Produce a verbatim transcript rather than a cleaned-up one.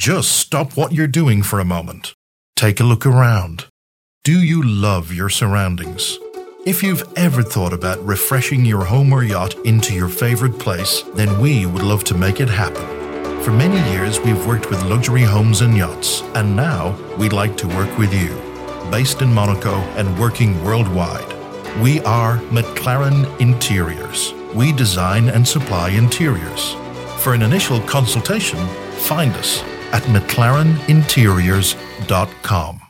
Just stop what you're doing for a moment. Take a look around. Do you love your surroundings? If you've ever thought about refreshing your home or yacht into your favorite place, then we would love to make it happen. For many years, we've worked with luxury homes and yachts, and now we'd like to work with you. Based in Monaco and working worldwide, we are McLaren Interiors. We design and supply interiors. For an initial consultation, find us at mclaren interiors dot com.